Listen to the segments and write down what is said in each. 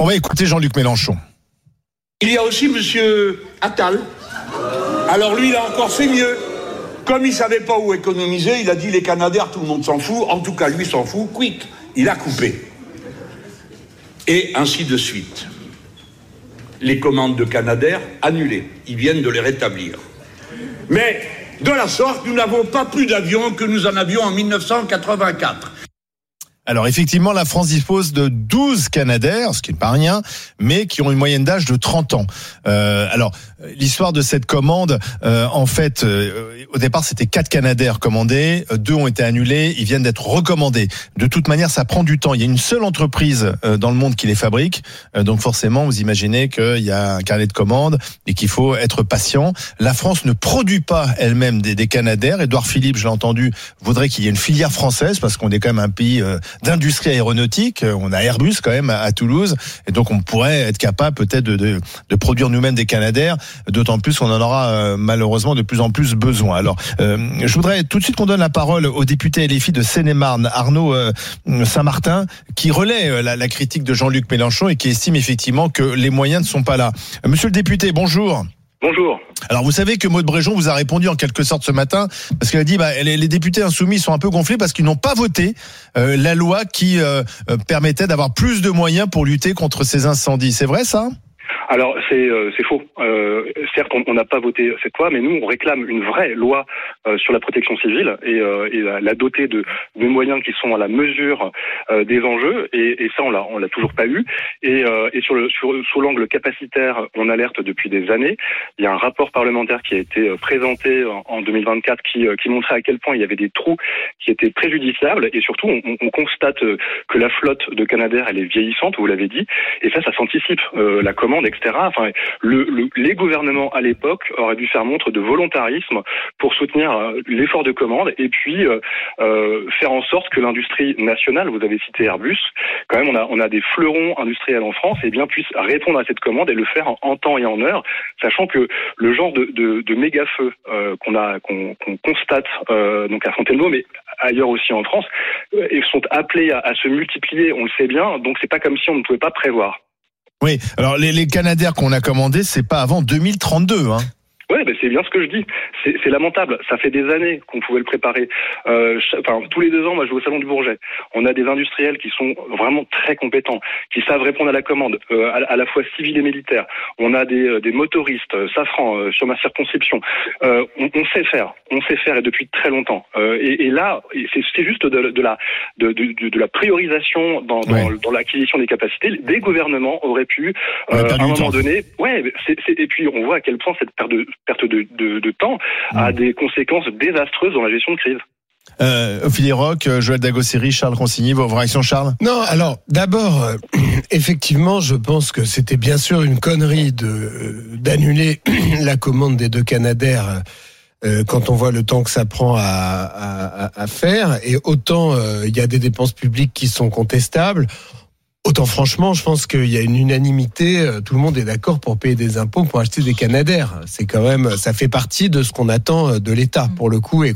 va écouter Jean-Luc Mélenchon. Il y a aussi monsieur Attal. Alors lui, il a encore fait mieux. Comme il savait pas où économiser, il a dit les Canadaires, tout le monde s'en fout. En tout cas, lui s'en fout. Quick, il a coupé. Et ainsi de suite. Les commandes de Canadair annulées. Ils viennent de les rétablir. Mais de la sorte, nous n'avons pas plus d'avions que nous en avions en 1984. Alors effectivement, la France dispose de 12 Canadair, ce qui n'est pas rien, mais qui ont une moyenne d'âge de 30 ans. Alors, l'histoire de cette commande, en fait, au départ, c'était 4 Canadair commandés, 2 ont été annulés, ils viennent d'être recommandés. De toute manière, ça prend du temps. Il y a une seule entreprise dans le monde qui les fabrique, donc forcément, vous imaginez qu'il y a un carnet de commandes et qu'il faut être patient. La France ne produit pas elle-même des Canadair. Édouard Philippe, je l'ai entendu, voudrait qu'il y ait une filière française, parce qu'on est quand même un pays d'industrie aéronautique. On a Airbus quand même à Toulouse, et donc on pourrait être capable peut-être de produire nous-mêmes des Canadair, d'autant plus qu'on en aura malheureusement de plus en plus besoin. Alors, je voudrais tout de suite qu'on donne la parole au député LFI de Seine-et-Marne, Arnaud Saint-Martin, qui relaie la critique de Jean-Luc Mélenchon et qui estime effectivement que les moyens ne sont pas là. Monsieur le député, bonjour. Bonjour. Alors vous savez que Maud Bréjon vous a répondu en quelque sorte ce matin, parce qu'elle a dit les députés insoumis sont un peu gonflés parce qu'ils n'ont pas voté la loi qui permettait d'avoir plus de moyens pour lutter contre ces incendies. C'est vrai ça ? Alors c'est faux. Certes, on n'a pas voté cette loi, mais nous on réclame une vraie loi sur la protection civile et la doter de moyens qui sont à la mesure des enjeux. Et ça on l'a toujours pas eu. Et sous l'angle capacitaire, on alerte depuis des années. Il y a un rapport parlementaire qui a été présenté en 2024 qui montrait à quel point il y avait des trous qui étaient préjudiciables. Et surtout, on constate que la flotte de Canadair elle est vieillissante, vous l'avez dit, et ça s'anticipe. La commande, etc. Enfin, les gouvernements à l'époque auraient dû faire montre de volontarisme pour soutenir l'effort de commande et puis faire en sorte que l'industrie nationale, vous avez cité Airbus, quand même on a des fleurons industriels en France, et bien puisse répondre à cette commande et le faire en temps et en heure, sachant que le genre de méga feu qu'on constate donc à Fontainebleau, mais ailleurs aussi en France, ils sont appelés à se multiplier, on le sait bien, donc c'est pas comme si on ne pouvait pas prévoir. Oui, alors les Canadair qu'on a commandés, c'est pas avant 2032, hein. Ouais, ben c'est bien ce que je dis. C'est lamentable. Ça fait des années qu'on pouvait le préparer. Tous les 2 ans, moi, je vais au Salon du Bourget. On a des industriels qui sont vraiment très compétents, qui savent répondre à la commande, à la fois civile et militaire. On a des motoristes, Safran, sur ma circonscription. On sait faire. On sait faire, et depuis très longtemps. Et là, c'est juste de la priorisation dans l'acquisition des capacités. Des gouvernements auraient pu, à un moment donné, et puis on voit à quel point cette perte de temps a des conséquences désastreuses dans la gestion de crise. Ophélie Roch, Joël Dagosseri, Charles Consigny, vos réactions, Charles ? Non, alors d'abord, effectivement, je pense que c'était bien sûr une connerie d'annuler la commande des 2 Canadair quand on voit le temps que ça prend à faire. Et autant il y a des dépenses publiques qui sont contestables, autant franchement, je pense qu'il y a une unanimité, tout le monde est d'accord pour payer des impôts pour acheter des Canadair. C'est quand même, ça fait partie de ce qu'on attend de l'État pour le coup, et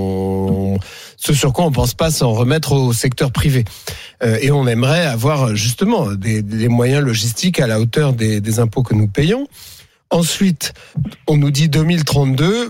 ce sur quoi on pense pas s'en remettre au secteur privé. Et on aimerait avoir justement des moyens logistiques à la hauteur des impôts que nous payons. Ensuite, on nous dit 2032.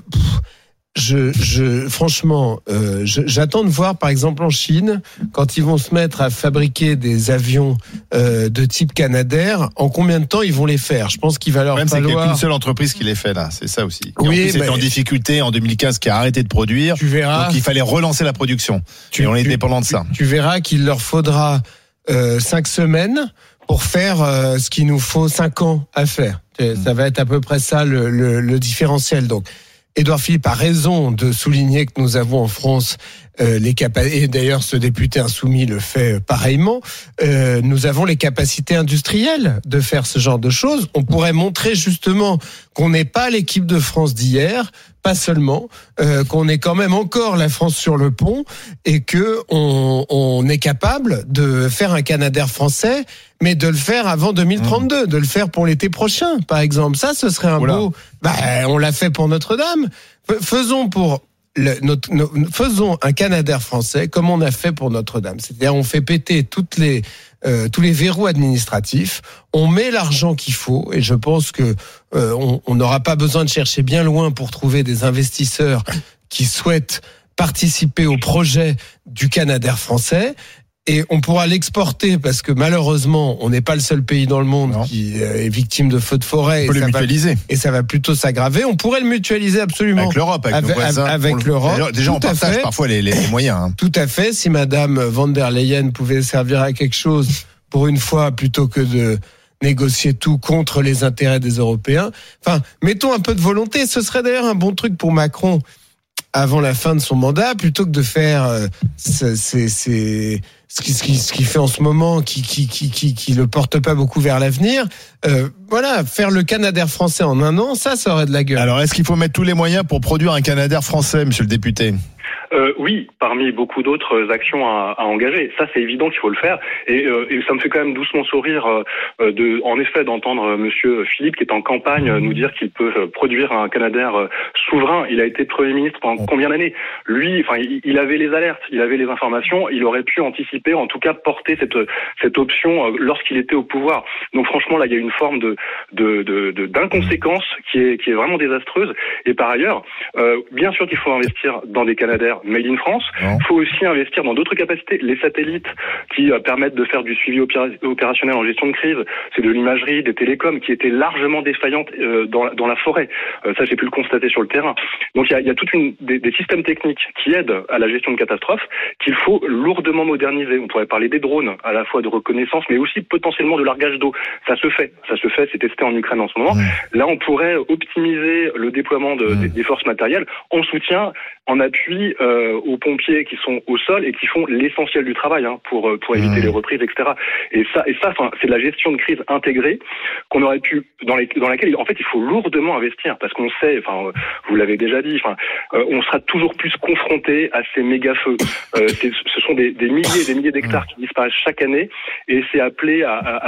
Franchement, j'attends de voir, par exemple, en Chine, quand ils vont se mettre à fabriquer des avions de type Canadair, en combien de temps ils vont les faire ? Je pense qu'il va leur falloir... C'est qu'il n'y a qu'une seule entreprise qui les fait, là. C'est ça aussi. Oui, c'était en difficulté en 2015, qui a arrêté de produire. Tu verras. Donc il fallait relancer la production. Et on est dépendant de ça. Tu verras qu'il leur faudra 5 semaines pour faire ce qu'il nous faut 5 ans à faire. Ça va être à peu près ça le différentiel. Donc, Édouard Philippe a raison de souligner que nous avons en France les capacités, et d'ailleurs ce député insoumis le fait pareillement, nous avons les capacités industrielles de faire ce genre de choses. On pourrait montrer justement qu'on n'est pas l'équipe de France d'hier, pas seulement, qu'on est quand même encore la France sur le pont, et que on est capable de faire un Canadair français, mais de le faire avant 2032, de le faire pour l'été prochain, par exemple. Ça, ce serait un beau... on l'a fait pour Notre-Dame. Faisons pour faisons un Canadair français comme on a fait pour Notre-Dame. C'est-à-dire, on fait péter tous les verrous administratifs, on met l'argent qu'il faut, et je pense que on n'aura pas besoin de chercher bien loin pour trouver des investisseurs qui souhaitent participer au projet du Canadair français. Et on pourra l'exporter parce que malheureusement, on n'est pas le seul pays dans le monde qui est victime de feux de forêt. On peut le mutualiser. Et ça va plutôt s'aggraver. On pourrait le mutualiser absolument. Avec l'Europe, avec nos voisins. Avec l'Europe. Déjà, on partage parfois les moyens. Hein. Tout à fait. Si Madame von der Leyen pouvait servir à quelque chose pour une fois, plutôt que de négocier tout contre les intérêts des Européens. Enfin, mettons un peu de volonté. Ce serait d'ailleurs un bon truc pour Macron avant la fin de son mandat, plutôt que de faire ce qu'il fait en ce moment, qui le porte pas beaucoup vers l'avenir. Voilà, faire le Canadair français en un an, ça aurait de la gueule. Alors, est-ce qu'il faut mettre tous les moyens pour produire un Canadair français, monsieur le député ? Oui, parmi beaucoup d'autres actions à engager. Ça, c'est évident qu'il faut le faire. Et ça me fait quand même doucement sourire en effet, d'entendre monsieur Philippe, qui est en campagne, nous dire qu'il peut produire un Canadair souverain. Il a été Premier ministre pendant combien d'années ? Lui, enfin, il avait les alertes, il avait les informations, il aurait pu anticiper, en tout cas porter cette option lorsqu'il était au pouvoir. Donc franchement, là, il y a une forme d'inconséquence qui est vraiment désastreuse. Et par ailleurs, bien sûr qu'il faut investir dans des Canadair made in France. Il faut aussi investir dans d'autres capacités. Les satellites qui permettent de faire du suivi opérationnel en gestion de crise, c'est de l'imagerie, des télécoms qui étaient largement défaillantes dans la forêt. Ça, j'ai pu le constater sur le terrain. Donc il y a toute des systèmes techniques qui aident à la gestion de catastrophes qu'il faut lourdement moderniser. On pourrait parler des drones, à la fois de reconnaissance, mais aussi potentiellement de largage d'eau. Ça se fait, c'est testé en Ukraine en ce moment. Là, on pourrait optimiser le déploiement des forces matérielles en soutien, en appui aux pompiers qui sont au sol et qui font l'essentiel du travail pour éviter les reprises, etc. Et ça, c'est de la gestion de crise intégrée qu'on aurait pu dans laquelle en fait il faut lourdement investir parce qu'on sait, vous l'avez déjà dit, on sera toujours plus confronté à ces méga feux. Ce sont des milliers et des milliers d'hectares qui disparaissent chaque année et c'est appelé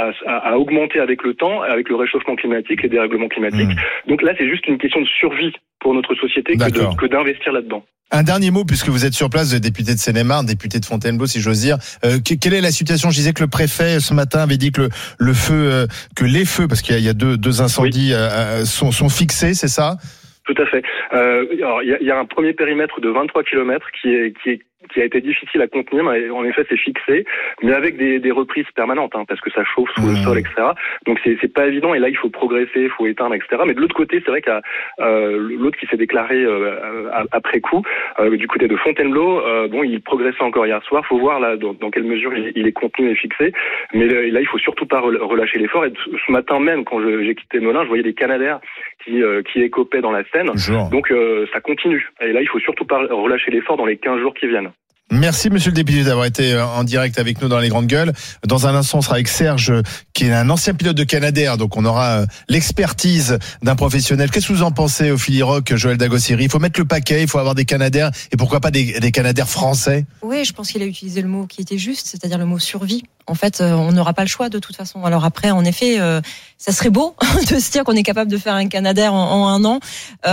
à augmenter avec le temps, avec le réchauffement climatique, les dérèglements climatiques. Donc là, c'est juste une question de survie pour notre société que d'investir là-dedans. Un dernier mot, puisque vous êtes sur place, député de Seine-et-Marne, député de Fontainebleau, si j'ose dire. Quelle est la situation ? Je disais que le préfet, ce matin, avait dit que que les feux, parce qu'il y a deux incendies, sont fixés, c'est ça ? Tout à fait. Alors, il y a un premier périmètre de 23 km qui a été difficile à contenir, mais en effet c'est fixé, mais avec des reprises permanentes, parce que ça chauffe sous le sol, etc. Donc c'est pas évident, et là il faut progresser, il faut éteindre, etc. Mais de l'autre côté, c'est vrai qu'il y a l'autre qui s'est déclaré après coup, du côté de Fontainebleau, il progressait encore hier soir, faut voir là dans quelle mesure il est contenu et fixé, mais là il faut surtout pas relâcher l'effort, et ce matin même, quand j'ai quitté Melun, je voyais des Canadair qui écopaient dans la Seine, donc ça continue, et là il faut surtout pas relâcher l'effort dans les 15 jours qui viennent. Merci monsieur le député d'avoir été en direct avec nous dans les grandes gueules. Dans un instant, on sera avec Serge, qui est un ancien pilote de Canadair, donc on aura l'expertise d'un professionnel. Qu'est-ce que vous en pensez, Ophélie Roch, Joël Dagossiri ? Il faut mettre le paquet, il faut avoir des Canadair, et pourquoi pas des Canadair français ? Oui, je pense qu'il a utilisé le mot qui était juste, c'est-à-dire le mot survie. En fait, on n'aura pas le choix de toute façon. Alors après, en effet, ça serait beau de se dire qu'on est capable de faire un Canadair en un an.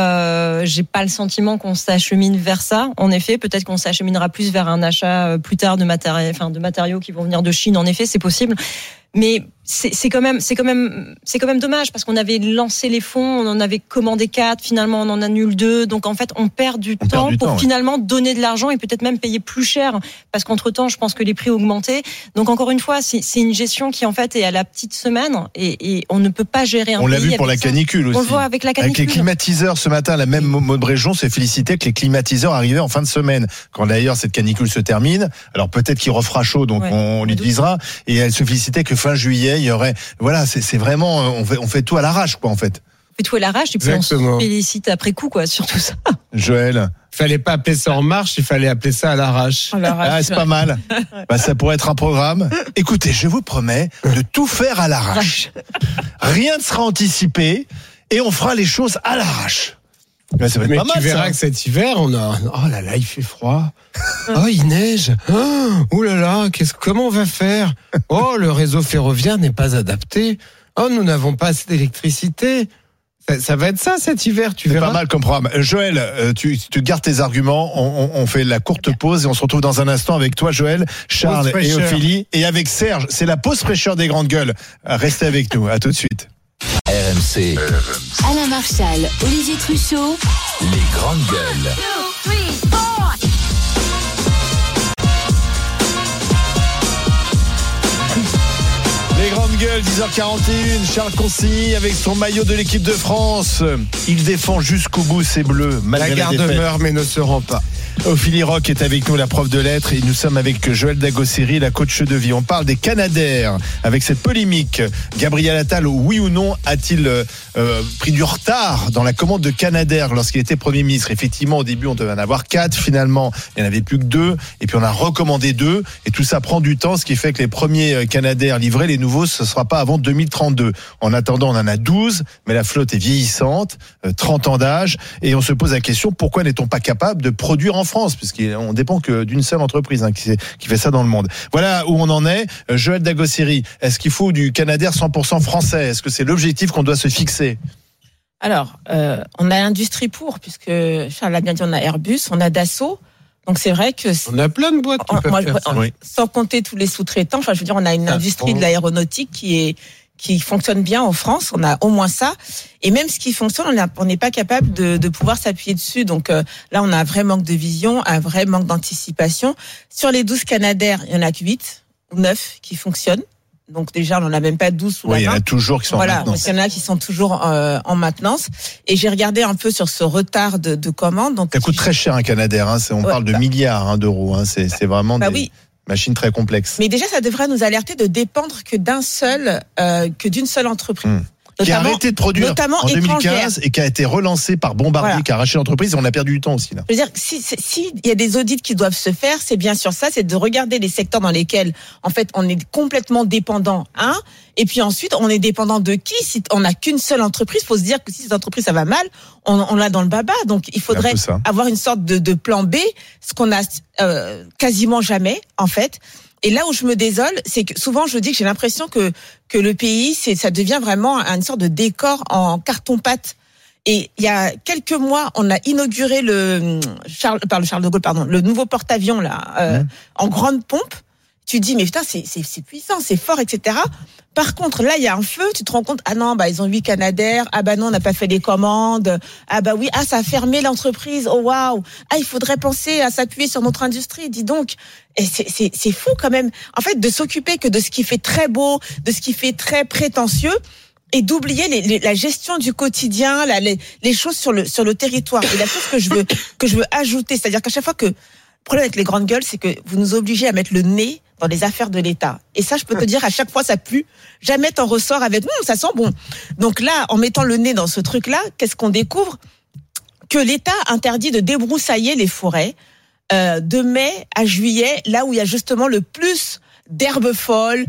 J'ai pas le sentiment qu'on s'achemine vers ça. En effet, peut-être qu'on s'acheminera plus vers un achat plus tard de matériaux qui vont venir de Chine. En effet, c'est possible. Mais c'est quand même dommage parce qu'on avait lancé les fonds, on en avait commandé 4, finalement on en annule 2. Donc en fait, on perd du temps pour finalement donner de l'argent et peut-être même payer plus cher parce qu'entre-temps, je pense que les prix ont augmenté. Donc encore une fois, c'est une gestion qui en fait est à la petite semaine et on ne peut pas gérer un pays. On l'a vu pour la canicule aussi. On le voit avec la canicule. Avec les climatiseurs ce matin, la même Maud Bréjon s'est félicitée que les climatiseurs arrivaient en fin de semaine. Quand d'ailleurs cette canicule se termine, alors peut-être qu'il refera chaud, donc on l'utilisera. Et elle se félicitait que fin juillet, il y aurait, voilà, c'est vraiment, on fait tout à l'arrache, quoi, en fait. On fait tout à l'arrache, et puis on se félicite après coup, quoi, sur tout ça. Joël. Il fallait pas appeler ça en marche, il fallait appeler ça à l'arrache. Ah, c'est pas mal. Ça pourrait être un programme. Écoutez, je vous promets de tout faire à l'arrache. Rien ne sera anticipé et on fera les choses à l'arrache. Mais tu verras que cet hiver, oh là là, il fait froid. Oh, il neige. Oh là là, comment on va faire ? Oh, le réseau ferroviaire n'est pas adapté. Oh, nous n'avons pas assez d'électricité. Ça va être ça cet hiver, tu C'est verras. pas mal comme programme. Joël, tu gardes tes arguments. On fait la courte pause et on se retrouve dans un instant avec toi, Joël, Charles et Ophélie. Et avec Serge, c'est la pause fraîcheur des grandes gueules. Restez avec nous. À tout de suite. RMC. Alain Marchal, Olivier Truchot. Les grandes gueules. 2, 3, 4. Les grandes gueules, 10h41, Charles Consigny avec son maillot de l'équipe de France. Il défend jusqu'au bout ses bleus, malgré La garde meurt mais ne se rend pas. Ophélie Roch est avec nous, la prof de lettres, et nous sommes avec Joël Dagossiri, la coach de vie. On parle des Canadair avec cette polémique. Gabriel Attal, oui ou non, a-t-il pris du retard dans la commande de Canadair lorsqu'il était Premier ministre? Effectivement, au début, on devait en avoir 4. Finalement, il n'y en avait plus que 2. Et puis, on a recommandé 2. Et tout ça prend du temps, ce qui fait que les premiers Canadair livrés, les nouveaux, ce ne sera pas avant 2032. En attendant, on en a 12, mais la flotte est vieillissante, 30 ans d'âge. Et on se pose la question, pourquoi n'est-on pas capable de produire en France, puisqu'on dépend que d'une seule entreprise qui fait ça dans le monde. Voilà où on en est. Joël Dagossiri, est-ce qu'il faut du Canadair 100% français? Est-ce que c'est l'objectif qu'on doit se fixer? Alors, on a l'industrie puisque Charles l'a bien dit, on a Airbus, on a Dassault. Donc c'est vrai que on a plein de boîtes qui peuvent faire ça. Sans compter tous les sous-traitants. Enfin, je veux dire, on a une industrie de l'aéronautique qui fonctionne bien en France. On a au moins ça. Et même ce qui fonctionne, on n'est pas capable de pouvoir s'appuyer dessus. Donc là, on a un vrai manque de vision, un vrai manque d'anticipation. Sur les 12 Canadair, il y en a que 8 ou 9 qui fonctionnent. Donc déjà, on n'en a même pas 12 sous la main. Oui, il y en a toujours qui sont en maintenance. Il y en a qui sont toujours en maintenance. Et j'ai regardé un peu sur ce retard de commande. Donc ça coûte très cher un Canadair. On parle de milliards d'euros. C'est vraiment des machines très complexes. Mais déjà, ça devrait nous alerter de dépendre que d'une seule entreprise. Qui a arrêté de produire en 2015 et qui a été relancé par Bombardier, qui a arraché l'entreprise, et on a perdu du temps aussi là. Je veux dire, si il y a des audits qui doivent se faire, c'est bien sûr ça, c'est de regarder les secteurs dans lesquels en fait on est complètement dépendant, et puis ensuite on est dépendant de qui? Si on n'a qu'une seule entreprise, faut se dire que si cette entreprise ça va mal, on l'a dans le baba. Donc il faudrait avoir une sorte de plan B, ce qu'on a quasiment jamais en fait. Et là où je me désole, c'est que souvent je dis que j'ai l'impression que le pays, ça devient vraiment une sorte de décor en carton-pâte. Et il y a quelques mois, on a inauguré le Charles de Gaulle, le nouveau porte-avions là, en grande pompe. Tu dis mais putain c'est puissant, c'est fort, etc. Par contre là il y a un feu, tu te rends compte ils ont 8 Canadair, non on n'a pas fait les commandes, ça a fermé l'entreprise, oh waouh, il faudrait penser à s'appuyer sur notre industrie, dis donc. Et c'est fou quand même en fait de s'occuper que de ce qui fait très beau, de ce qui fait très prétentieux, et d'oublier la gestion du quotidien, les choses sur le territoire. Et la chose que je veux ajouter, c'est-à-dire qu'à chaque fois que le problème avec les grandes gueules, c'est que vous nous obligez à mettre le nez dans les affaires de l'État. Et ça, je peux te dire, à chaque fois, ça pue. Jamais t'en ressors avec, ça sent bon. Donc là, en mettant le nez dans ce truc-là, qu'est-ce qu'on découvre? Que l'État interdit de débroussailler les forêts, de mai à juillet, là où il y a justement le plus d'herbes folles,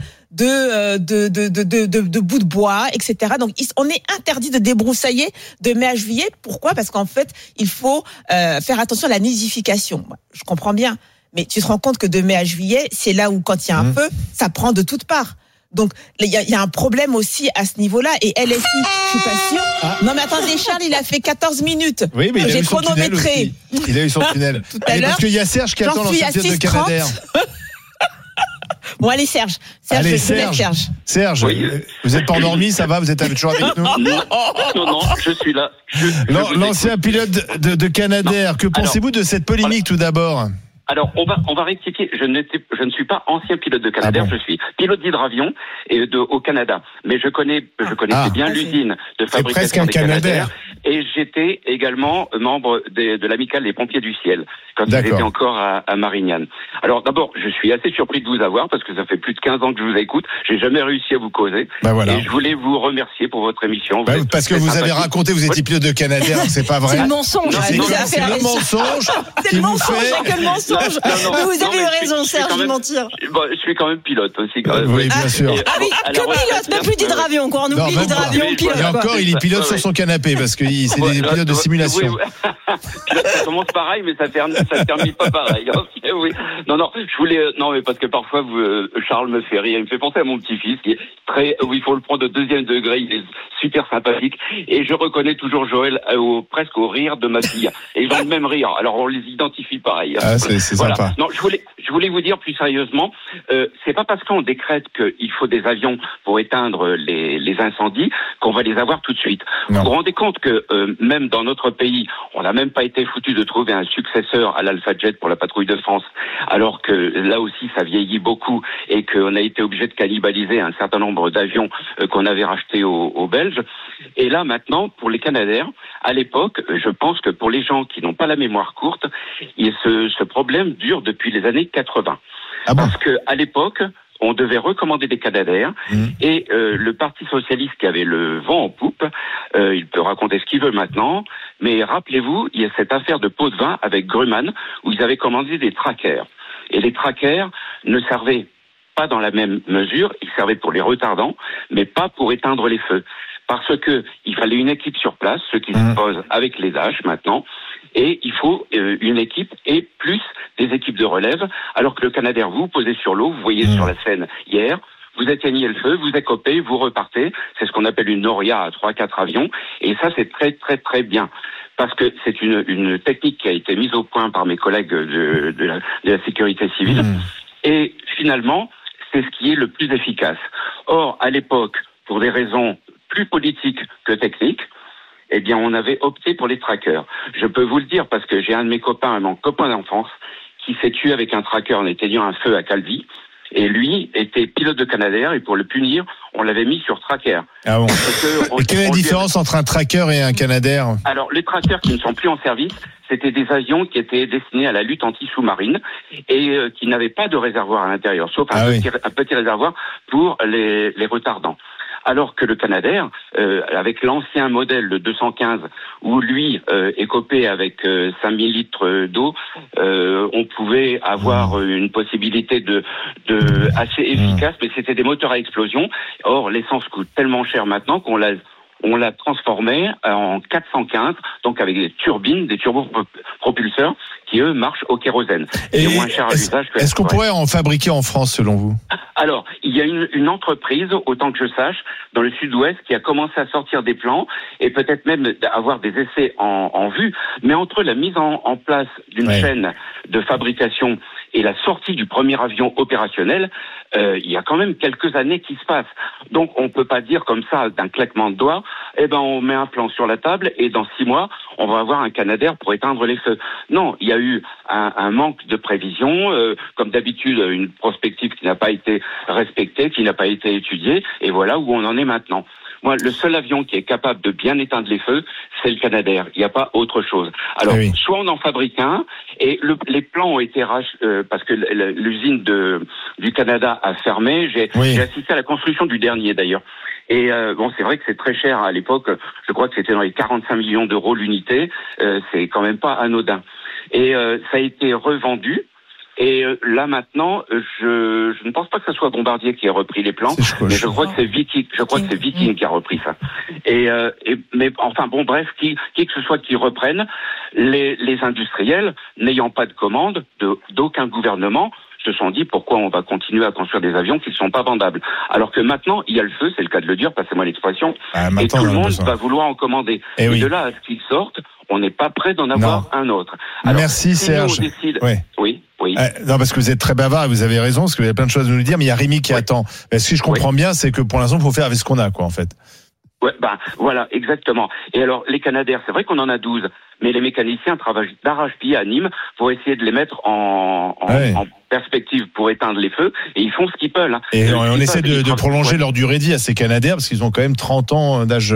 de bouts de bois, etc. Donc, on est interdit de débroussailler de mai à juillet. Pourquoi? Parce qu'en fait, il faut faire attention à la nidification. Je comprends bien. Mais tu te rends compte que de mai à juillet, c'est là où, quand il y a un feu, ça prend de toutes parts. Donc, il y a un problème aussi à ce niveau-là. Et LFI, je suis pas sûre. Non, mais attendez, Charles, il a fait 14 minutes. Oui, mais j'ai chronométré. Il a eu son tunnel. Tout à l'heure. Parce qu'il y a Serge qui attend l'ancien pilote de Canadair. Bon, allez, Serge. Serge, oui. Vous n'êtes pas endormi, ça va? Vous êtes toujours avec nous? Non, je suis là. L'ancien pilote de Canadair, que pensez-vous de cette polémique tout d'abord? Alors, on va rectifier. Je ne suis pas ancien pilote de Canadair, je suis pilote d'hydravion au Canada. Mais je connaissais bien l'usine de fabrication des Canadair. Et j'étais également membre de l'amicale des pompiers du ciel, quand j'étais encore à Marignane. Alors d'abord, je suis assez surpris de vous avoir, parce que ça fait plus de 15 ans que je vous écoute. J'ai jamais réussi à vous causer. Et je voulais vous remercier pour votre émission. Parce que vous avez raconté, vous étiez pilote de Canadair, c'est pas vrai. C'est le mensonge. C'est le mensonge. C'est le mensonge, c'est que le mensonge. Mais vous avez eu raison, Serge, de mentir. Je suis quand même pilote aussi. Oui, bien sûr. Que pilote, même plus d'hydravion, quoi. On oublie l'hydravion, pilote. Et encore, il est pilote sur son canapé, parce qu'il c'est des pilotes de simulation. Ça commence pareil, mais ça termine pas pareil. Okay, oui. Non, mais parce que parfois, Charles me fait rire. Il me fait penser à mon petit-fils, qui est où il faut le prendre au 2e degré. Il est super sympathique. Et je reconnais toujours Joël presque au rire de ma fille. Et ils ont le même rire. Alors, on les identifie pareil. Ah, c'est sympa. Non, je voulais vous dire plus sérieusement, c'est pas parce qu'on décrète qu'il faut des avions pour éteindre les incendies qu'on va les avoir tout de suite. Non. Vous vous rendez compte que même dans notre pays, on n'a même pas été foutu de trouver un successeur à l'Alpha Jet pour la patrouille de France, alors que là aussi ça vieillit beaucoup et qu'on a été obligé de cannibaliser un certain nombre d'avions qu'on avait rachetés aux Belges. Et là maintenant, pour les Canadair, à l'époque, je pense que pour les gens qui n'ont pas la mémoire courte, ce problème dure depuis les années 80. Ah bon? Parce que à l'époque, on devait recommander des Canadair et le Parti socialiste qui avait le vent en poupe, il peut raconter ce qu'il veut maintenant, mais rappelez-vous, il y a cette affaire de pot de vin avec Grumman où ils avaient commandé des trackers. Et les trackers ne servaient pas dans la même mesure, ils servaient pour les retardants, mais pas pour éteindre les feux. Parce que il fallait une équipe sur place, ce qui se pose avec les Dash maintenant, et il faut une équipe et plus des équipes de relève, alors que le Canadair, vous posez sur l'eau, vous voyez sur la scène hier, vous éteignez le feu, vous écopez, vous repartez, c'est ce qu'on appelle une noria à 3-4 avions, et ça c'est très très très bien. Parce que c'est une technique qui a été mise au point par mes collègues de la sécurité civile, et finalement, c'est ce qui est le plus efficace. Or, à l'époque, pour des raisons plus politiques que techniques, eh bien, on avait opté pour les trackers. Je peux vous le dire parce que j'ai un de mes copains, mon copain d'enfance, qui s'est tué avec un tracker en éteignant un feu à Calvi. Et lui était pilote de Canadair et pour le punir, on l'avait mis sur tracker. Ah bon. Et quelle est la différence entre un tracker et un Canadair? Alors, les trackers qui ne sont plus en service, c'était des avions qui étaient destinés à la lutte anti-sous-marine et qui n'avaient pas de réservoir à l'intérieur, sauf un petit réservoir pour les retardants. Alors que le Canadair, avec l'ancien modèle de 215, où lui écopé avec 5000 litres d'eau, on pouvait avoir une possibilité de assez efficace, mais c'était des moteurs à explosion. Or, l'essence coûte tellement cher maintenant qu'on l'a transformé en 415, donc avec des turbines, des turbopropulseurs, qui eux marchent au kérosène. Et moins cher à l'usage que. Est-ce qu'on pourrait en fabriquer en France, selon vous? Alors, il y a une entreprise, autant que je sache, dans le sud-ouest, qui a commencé à sortir des plans et peut-être même avoir des essais en vue. Mais entre la mise en place d'une chaîne de fabrication et la sortie du premier avion opérationnel, il y a quand même quelques années qui se passent. Donc, on peut pas dire comme ça, d'un claquement de doigts, on met un plan sur la table et dans 6 mois, on va avoir un Canadair pour éteindre les feux. Non, il y a eu un manque de prévision, comme d'habitude, une prospective qui n'a pas été respectée, qui n'a pas été étudiée, et voilà où on en est maintenant. Moi, le seul avion qui est capable de bien éteindre les feux, c'est le Canadair. Il n'y a pas autre chose. Alors, soit on en fabrique un, et les plans ont été parce que l'usine du Canada a fermé. J'ai assisté à la construction du dernier, d'ailleurs. Et c'est vrai que c'est très cher à l'époque. Je crois que c'était dans les 45 millions d'euros l'unité. C'est quand même pas anodin. Et ça a été revendu. Et là maintenant, je ne pense pas que ce soit Bombardier qui a repris les plans, mais je crois que c'est Viking. Je crois que c'est Viking qui a repris ça. Mais enfin bon, bref, qui que ce soit qui reprenne, les industriels n'ayant pas de commande d'aucun gouvernement se sont dit pourquoi on va continuer à construire des avions qui ne sont pas vendables. Alors que maintenant, il y a le feu, c'est le cas de le dire, passez-moi l'expression, et tout le monde va vouloir en commander. Et de là à ce qu'ils sortent, on n'est pas prêt d'en avoir un autre. Alors, merci Serge. Oui. Non, parce que vous êtes très bavard et vous avez raison, parce que vous avez plein de choses à nous dire, mais il y a Rémi qui attend. Mais si je comprends bien, c'est que pour l'instant, il faut faire avec ce qu'on a, quoi, en fait. Ouais, voilà, exactement. Et alors, les Canadair, c'est vrai qu'on en a 12, mais les mécaniciens travaillent d'arrache-pied à Nîmes pour essayer de les mettre en perspective pour éteindre les feux, et ils font ce qu'ils peuvent. Et on essaie de prolonger leur durée de vie à ces Canadair, parce qu'ils ont quand même 30 ans d'âge,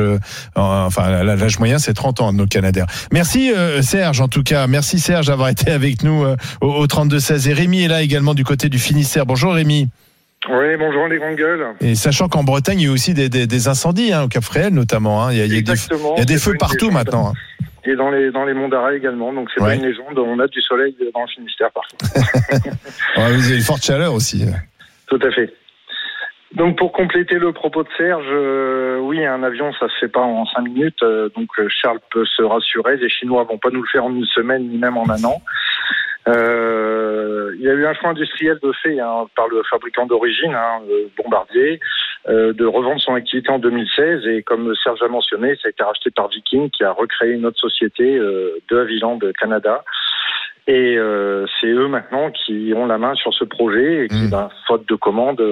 l'âge moyen, c'est 30 ans, nos Canadair. Merci, Serge, en tout cas. Merci, Serge, d'avoir été avec nous au 32-16. Et Rémi est là également du côté du Finistère. Bonjour, Rémi. Oui, bonjour les grandes gueules. Et sachant qu'en Bretagne, il y a aussi des incendies, au Cap Fréhel notamment. Il y a des feux partout maintenant. Et dans les monts d'Arrêt également, donc c'est pas une légende, on a du soleil dans le Finistère partout. Vous avez une forte chaleur aussi. Tout à fait. Donc pour compléter le propos de Serge, oui, un avion ça se fait pas en 5 minutes, donc Charles peut se rassurer, les Chinois vont pas nous le faire en une semaine ni même en un an. Il y a eu un choix industriel de fait par le fabricant d'origine, Bombardier, de revendre son activité en 2016 et comme Serge a mentionné, ça a été racheté par Viking qui a recréé une autre société de Havilland, Canada. Et c'est eux maintenant qui ont la main sur ce projet et qui, faute de commande,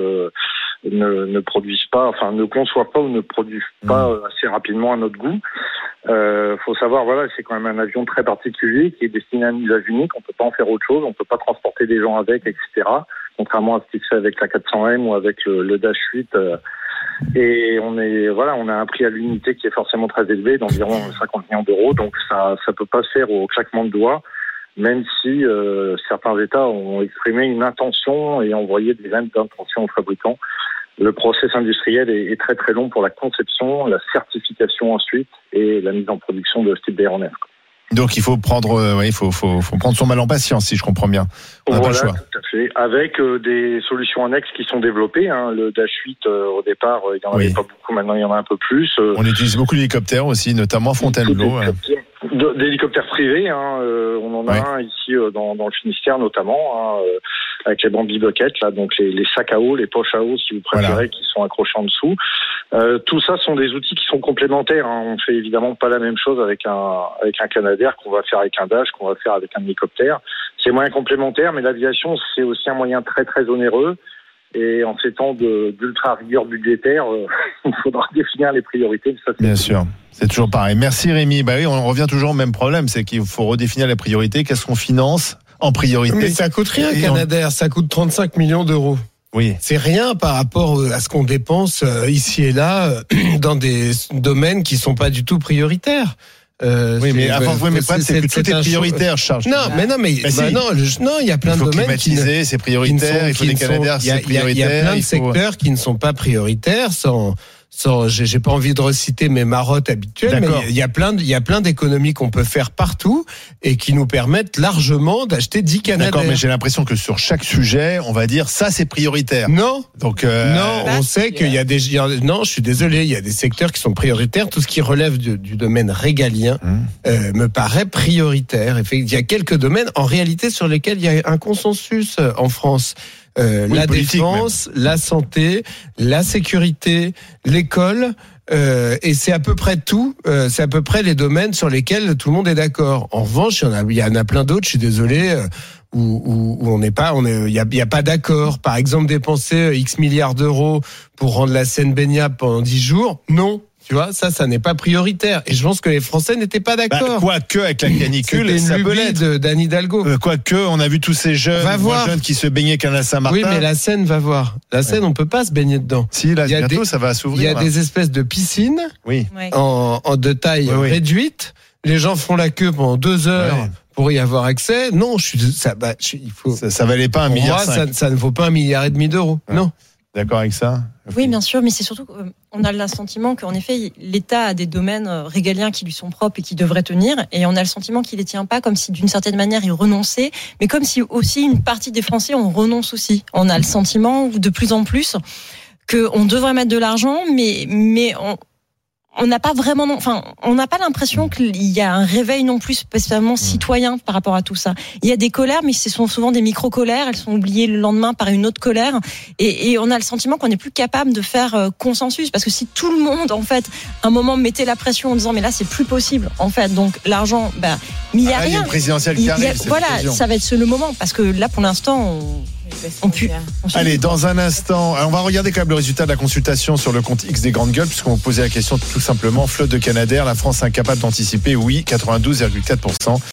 ne produisent pas, enfin ne conçoivent pas ou ne produisent pas assez rapidement à notre goût. Faut savoir, voilà, c'est quand même un avion très particulier qui est destiné à un usage unique. On peut pas en faire autre chose, on peut pas transporter des gens avec, etc. Contrairement à ce qui se fait avec la 400M ou avec le Dash 8. Et on a un prix à l'unité qui est forcément très élevé, d'environ 50 millions d'euros. Donc ça peut pas se faire au claquement de doigts. Même si certains États ont exprimé une intention et envoyé des lettres d'intention aux fabricants. Le process industriel est très très long pour la conception, la certification ensuite et la mise en production de ce type d'aéronef. Donc il faut prendre, faut prendre son mal en patience, si je comprends bien. On n'a pas le choix. Tout à fait. Avec des solutions annexes qui sont développées. Le Dash 8, au départ, il n'y en avait pas beaucoup. Maintenant, il y en a un peu plus. On utilise beaucoup l'hélicoptère aussi, notamment Fontainebleau. D'hélicoptères privés, on en a un ici dans le Finistère notamment, avec les Bambi Bucket, là, donc les sacs à eau, les poches à eau si vous préférez, qui sont accrochés en dessous. Tout ça sont des outils qui sont complémentaires. On fait évidemment pas la même chose avec un Canadair qu'on va faire avec un Dash, qu'on va faire avec un hélicoptère. C'est moyen complémentaire, mais l'aviation c'est aussi un moyen très très onéreux. Et en ces temps d'ultra rigueur budgétaire, il faudra définir les priorités. Ça, bien sûr, c'est toujours pareil. Merci Rémi. Bah oui, on revient toujours au même problème, c'est qu'il faut redéfinir les priorités. Qu'est-ce qu'on finance en priorité? Mais ça coûte rien, Canadair. Ça coûte 35 millions d'euros. Oui. C'est rien par rapport à ce qu'on dépense ici et là dans des domaines qui sont pas du tout prioritaires. Oui, mais c'est que tout est prioritaire, Charles. Non, il y a plein de domaines qui c'est prioritaire. Il faut des Canadaires, c'est prioritaire. Il y a plein de secteurs qui ne sont pas prioritaires. J'ai pas envie de reciter mes marottes habituelles, mais il y a plein d'économies qu'on peut faire partout et qui nous permettent largement d'acheter 10 Canadair. D'accord, mais j'ai l'impression que sur chaque sujet, on va dire ça c'est prioritaire. Non. Donc on sait qu'il y a non, je suis désolé, il y a des secteurs qui sont prioritaires. Tout ce qui relève du domaine régalien me paraît prioritaire. Il y a quelques domaines en réalité sur lesquels il y a un consensus en France. La défense, la santé, la sécurité, l'école, et c'est à peu près tout. C'est à peu près les domaines sur lesquels tout le monde est d'accord. En revanche, il y en a plein d'autres. Je suis désolé. Où on n'est pas, il y a pas d'accord. Par exemple, dépenser X milliards d'euros pour rendre la Seine baignable pendant 10 jours, non. Tu vois, ça n'est pas prioritaire. Et je pense que les Français n'étaient pas d'accord. Quoique, avec la canicule, ça peut l'être. d'Anne Hidalgo. Quoique, on a vu tous ces jeunes qui se baignaient Canal Saint-Martin. Oui, mais la Seine, va voir. La Seine, on peut pas se baigner dedans. Si, là, bientôt, ça va s'ouvrir. Il y a des espèces de piscines. De taille réduite. Les gens font la queue pendant 2 heures. Pour y avoir accès. Non, ça valait pas 1,5 milliard. Ça ne vaut pas 1,5 milliard d'euros. Non. D'accord avec ça? Oui, bien sûr, mais c'est surtout qu'on a le sentiment qu'en effet, l'État a des domaines régaliens qui lui sont propres et qui devraient tenir, et on a le sentiment qu'il les tient pas, comme si d'une certaine manière il renonçait, mais comme si aussi une partie des Français on renonce aussi. On a le sentiment de plus en plus qu'on devrait mettre de l'argent, mais on n'a pas vraiment, on n'a pas l'impression qu'il y a un réveil non plus spécialement citoyen par rapport à tout ça. Il y a des colères, mais ce sont souvent des micro-colères. Elles sont oubliées le lendemain par une autre colère. Et on a le sentiment qu'on n'est plus capable de faire consensus. Parce que si tout le monde, en fait, à un moment mettait la pression en disant, mais là, c'est plus possible, en fait. Donc, l'argent, mais il n'y a rien. Il y a une présidentielle qui arrive. Voilà, ça va être le moment. Parce que là, pour l'instant, Allez, dans un instant, on va regarder quand même le résultat de la consultation sur le compte X des Grandes Gueules, puisqu'on vous posait la question tout simplement, flotte de Canadair, la France incapable d'anticiper, oui, 92,4%.